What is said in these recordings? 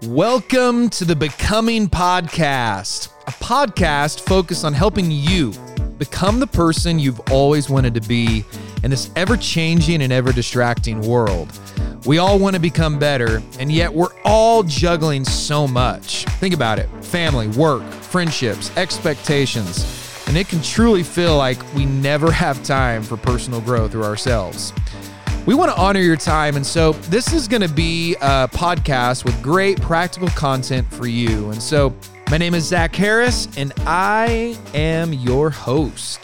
Welcome to the Becoming Podcast, a podcast focused on helping you become the person you've always wanted to be in this ever-changing and ever-distracting world. We all want to become better, and yet we're all juggling so much. Think about it: family, work, friendships, expectations, and it can truly feel like we never have time for personal growth or ourselves. We want to honor your time, and so this is going to be a podcast with great practical content for you. And so my name is Zach Harris, and I am your host.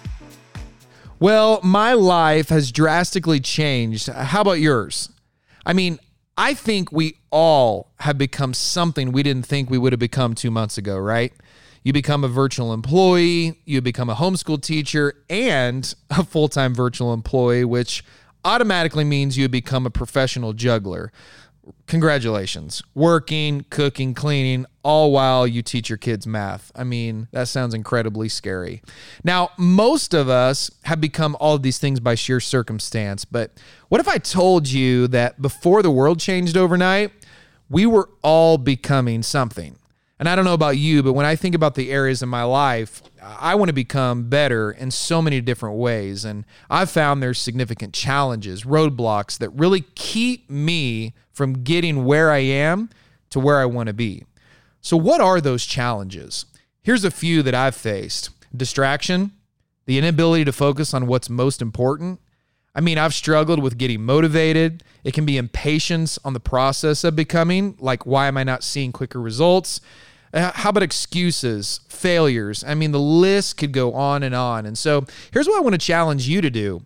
Well, my life has drastically changed. How about yours? I mean, I think we all have become something we didn't think we would have become 2 months ago, right? You become a virtual employee, you become a homeschool teacher, and a full-time virtual employee, which automatically means you become a professional juggler. Congratulations. Working, cooking, cleaning, all while you teach your kids math. I mean, that sounds incredibly scary. Now, most of us have become all of these things by sheer circumstance, but what if I told you that before the world changed overnight, we were all becoming something? And I don't know about you, but when I think about the areas in my life, I want to become better in so many different ways. And I've found there's significant challenges, roadblocks that really keep me from getting where I am to where I want to be. So what are those challenges? Here's a few that I've faced. Distraction, the inability to focus on what's most important. I mean, I've struggled with getting motivated. It can be impatience on the process of becoming, like, why am I not seeing quicker results? How about excuses, failures? I mean, the list could go on. And so here's what I want to challenge you to do.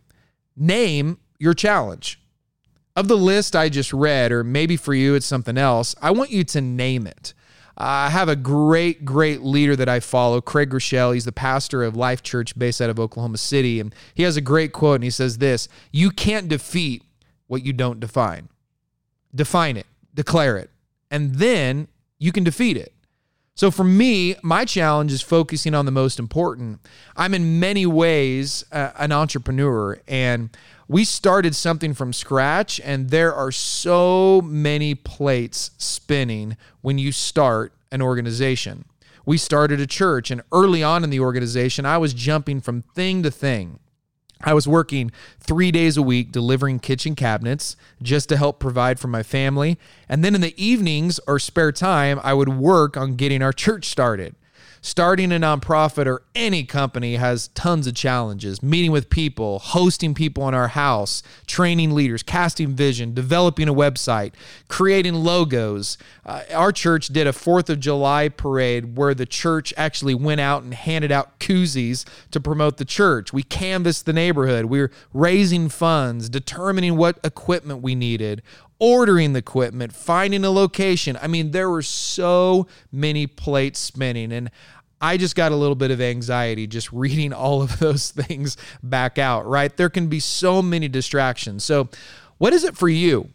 Name your challenge. Of the list I just read, or maybe for you it's something else, I want you to name it. I have a great leader that I follow, Craig Groeschel. He's the pastor of Life Church based out of Oklahoma City. And he has a great quote, and he says this: you can't defeat what you don't define. Define it, declare it, and then you can defeat it. So for me, my challenge is focusing on the most important. I'm in many ways an entrepreneur, and we started something from scratch, and there are so many plates spinning when you start an organization. We started a church, and early on in the organization, I was jumping from thing to thing. I was working 3 days a week delivering kitchen cabinets just to help provide for my family. And then in the evenings or spare time, I would work on getting our church started. Starting a nonprofit or any company has tons of challenges: meeting with people, hosting people in our house, training leaders, casting vision, developing a website, creating logos. Our church did a 4th of July parade where the church actually went out and handed out koozies to promote the church. We canvassed the neighborhood. We were raising funds, determining what equipment we needed, ordering the equipment, finding a location. I mean, there were so many plates spinning, and I just got a little bit of anxiety just reading all of those things back out, right? There can be so many distractions. So what is it for you?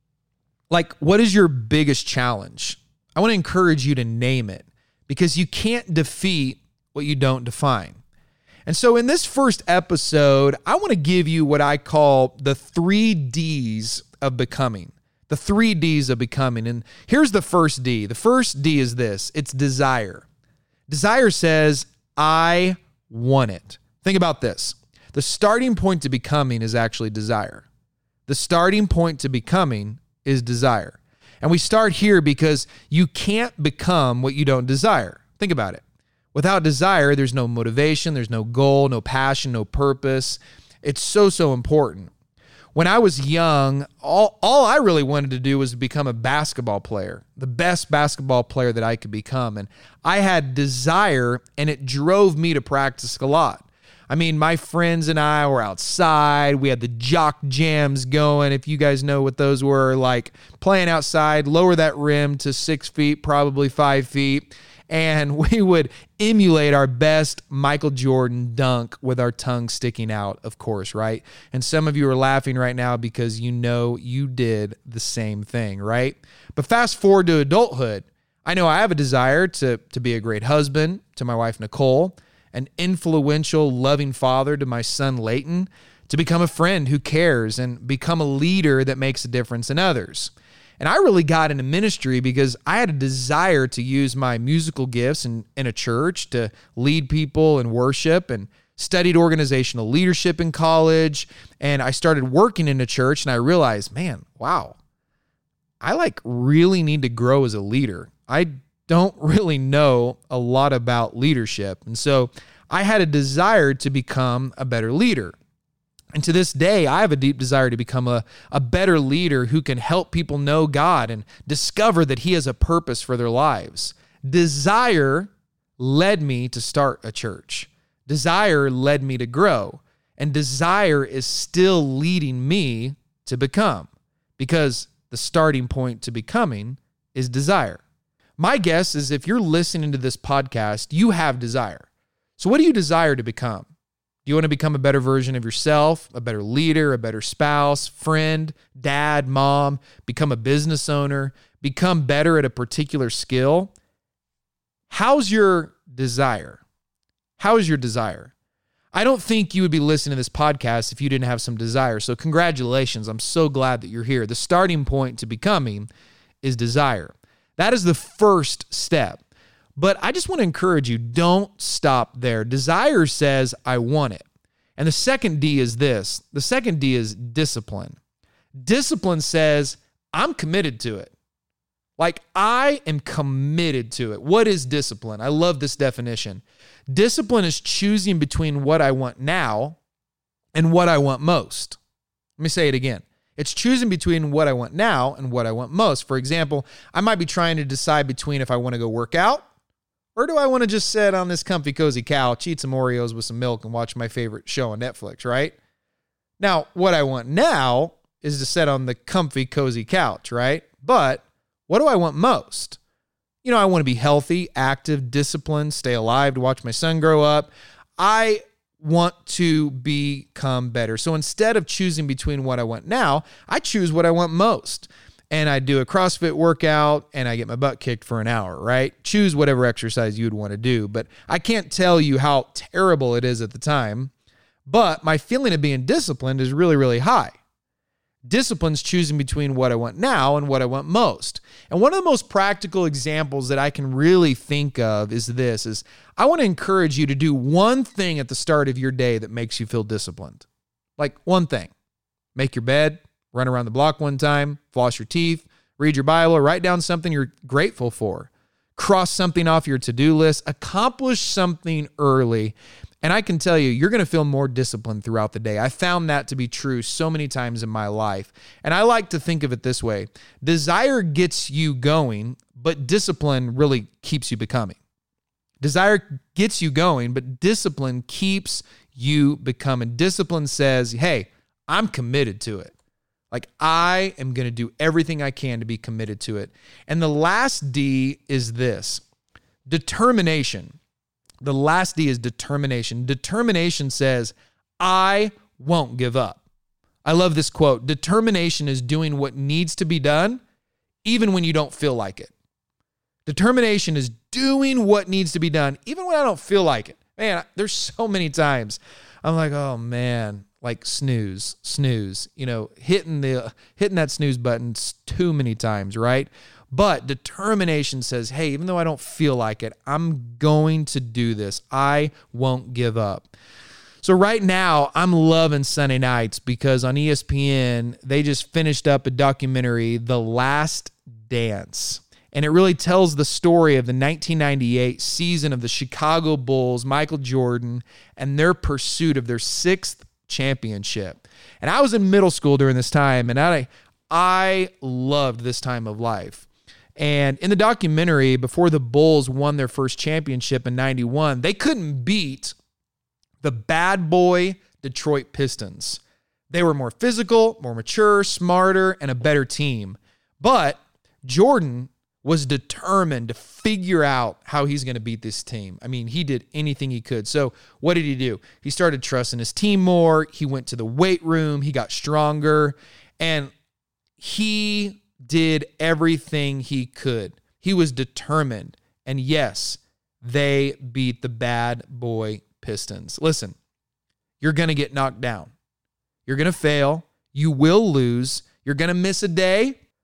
Like, what is your biggest challenge? I want to encourage you to name it, because you can't defeat what you don't define. And so in this first episode, I want to give you what I call the 3 Ds of becoming. The 3 Ds of becoming. And here's the first D. The first D is this: it's desire. Desire says, I want it. Think about this. The starting point to becoming is actually desire. The starting point to becoming is desire. And we start here because you can't become what you don't desire. Think about it. Without desire, there's no motivation, there's no goal, no passion, no purpose. It's so important. When I was young, all I really wanted to do was become a basketball player, the best basketball player that I could become. And I had desire, and it drove me to practice a lot. I mean, my friends and I were outside. We had the jock jams going. If you guys know what those were, like playing outside, lower that rim to 6 feet, probably 5 feet. And we would emulate our best Michael Jordan dunk with our tongue sticking out, of course, right? And some of you are laughing right now because you know you did the same thing, right? But fast forward to adulthood. I know I have a desire to be a great husband to my wife, Nicole, an influential, loving father to my son, Leighton, to become a friend who cares and become a leader that makes a difference in others. And I really got into ministry because I had a desire to use my musical gifts in a church to lead people in worship, and studied organizational leadership in college. And I started working in a church, and I realized, man, wow, I really need to grow as a leader. I don't really know a lot about leadership. And so I had a desire to become a better leader. And to this day, I have a deep desire to become a better leader who can help people know God and discover that He has a purpose for their lives. Desire led me to start a church. Desire led me to grow. And desire is still leading me to become, because the starting point to becoming is desire. My guess is if you're listening to this podcast, you have desire. So what do you desire to become? Do you want to become a better version of yourself, a better leader, a better spouse, friend, dad, mom, become a business owner, become better at a particular skill? How's your desire? How is your desire? I don't think you would be listening to this podcast if you didn't have some desire. So congratulations. I'm so glad that you're here. The starting point to becoming is desire. That is the first step. But I just want to encourage you, don't stop there. Desire says, I want it. And the second D is this. The second D is discipline. Discipline says, I'm committed to it. I am committed to it. What is discipline? I love this definition. Discipline is choosing between what I want now and what I want most. Let me say it again. It's choosing between what I want now and what I want most. For example, I might be trying to decide between if I want to go work out, or do I want to just sit on this comfy, cozy couch, eat some Oreos with some milk, and watch my favorite show on Netflix, right? Now, what I want now is to sit on the comfy, cozy couch, right? But what do I want most? I want to be healthy, active, disciplined, stay alive, to watch my son grow up. I want to become better. So instead of choosing between what I want now, I choose what I want most. And I do a CrossFit workout and I get my butt kicked for an hour, right? Choose whatever exercise you'd want to do. But I can't tell you how terrible it is at the time. But my feeling of being disciplined is really, really high. Discipline's choosing between what I want now and what I want most. And one of the most practical examples that I can really think of is I want to encourage you to do one thing at the start of your day that makes you feel disciplined. One thing. Make your bed, run around the block one time, floss your teeth, read your Bible, write down something you're grateful for, cross something off your to-do list, accomplish something early. And I can tell you, you're going to feel more disciplined throughout the day. I found that to be true so many times in my life. And I like to think of it this way. Desire gets you going, but discipline really keeps you becoming. Desire gets you going, but discipline keeps you becoming. Discipline says, hey, I'm committed to it. I am going to do everything I can to be committed to it. And the last D is this: determination. The last D is determination. Determination says, I won't give up. I love this quote. Determination is doing what needs to be done, even when you don't feel like it. Determination is doing what needs to be done, even when I don't feel like it. Man, there's so many times I'm like, oh man, snooze, hitting that snooze button too many times, right? But determination says, hey, even though I don't feel like it, I'm going to do this. I won't give up. So right now, I'm loving Sunday nights because on ESPN, they just finished up a documentary, The Last Dance. And it really tells the story of the 1998 season of the Chicago Bulls, Michael Jordan, and their pursuit of their sixth championship. And I was in middle school during this time, and I loved this time of life. And in the documentary, before the Bulls won their first championship in 91, they couldn't beat the bad boy Detroit Pistons. They were more physical, more mature, smarter, and a better team. But Jordan was determined to figure out how he's going to beat this team. I mean, he did anything he could. So what did he do? He started trusting his team more. He went to the weight room. He got stronger. And he did everything he could. He was determined. And yes, they beat the bad boy Pistons. Listen, you're going to get knocked down. You're going to fail. You will lose. You're going to miss a day,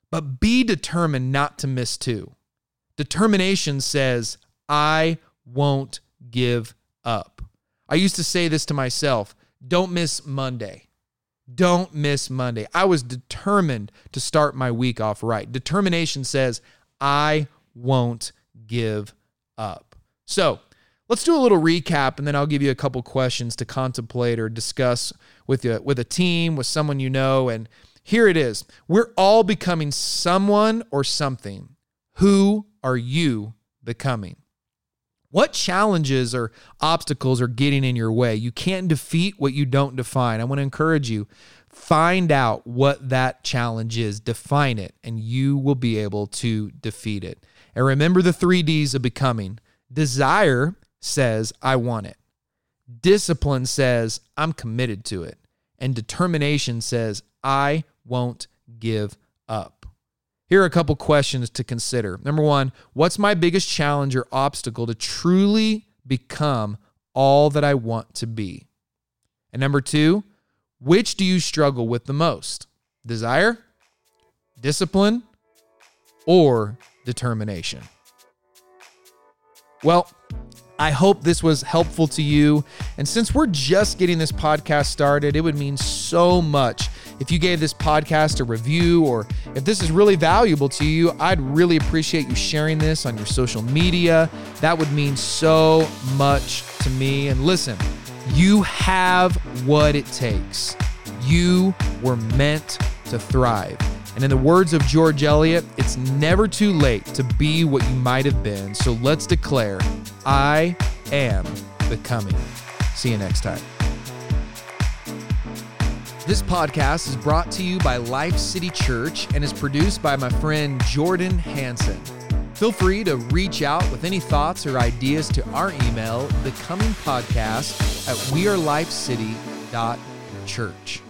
but be determined not to miss two. Determination says, I won't give up. I used to say this to myself, don't miss Monday. Don't miss Monday. I was determined to start my week off right. Determination says, I won't give up. So let's do a little recap, and then I'll give you a couple questions to contemplate or discuss with a team, with someone you know. And here it is. We're all becoming someone or something. Who are you becoming? What challenges or obstacles are getting in your way? You can't defeat what you don't define. I want to encourage you, find out what that challenge is, define it, and you will be able to defeat it. And remember the 3 Ds of becoming. Desire says, I want it. Discipline says, I'm committed to it. And determination says, I won't give up. Here are a couple questions to consider. Number 1, what's my biggest challenge or obstacle to truly become all that I want to be? And number 2, which do you struggle with the most? Desire, discipline, or determination? Well, I hope this was helpful to you. And since we're just getting this podcast started, it would mean so much if you gave this podcast a review, or if this is really valuable to you, I'd really appreciate you sharing this on your social media. That would mean so much to me. And listen, you have what it takes. You were meant to thrive. And in the words of George Eliot, it's never too late to be what you might have been. So let's declare, I am becoming. See you next time. This podcast is brought to you by Life City Church and is produced by my friend Jordan Hansen. Feel free to reach out with any thoughts or ideas to our email, becomingpodcast@wearelifecity.church.